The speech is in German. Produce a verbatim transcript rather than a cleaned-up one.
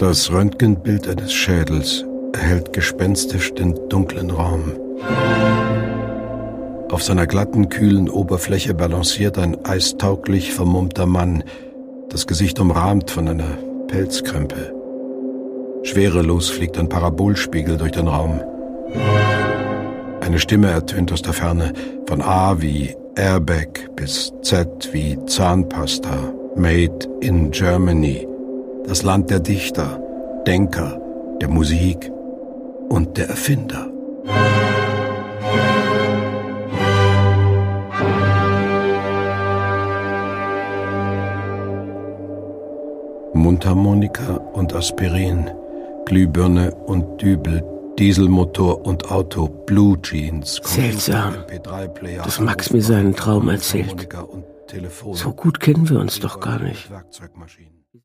Das Röntgenbild eines Schädels erhellt gespenstisch den dunklen Raum. Auf seiner glatten, kühlen Oberfläche balanciert ein eistauglich vermummter Mann, das Gesicht umrahmt von einer Pelzkrempe. Schwerelos fliegt ein Parabolspiegel durch den Raum. Eine Stimme ertönt aus der Ferne, von A wie Airbag bis Z wie Zahnpasta, made in Germany, das Land der Dichter, Denker, der Musik und der Erfinder. Mundharmonika und Aspirin, Glühbirne und Dübel, Dieselmotor und Auto, Blue Jeans. Seltsam, dass Max mir seinen Traum erzählt. So gut kennen wir uns doch gar nicht.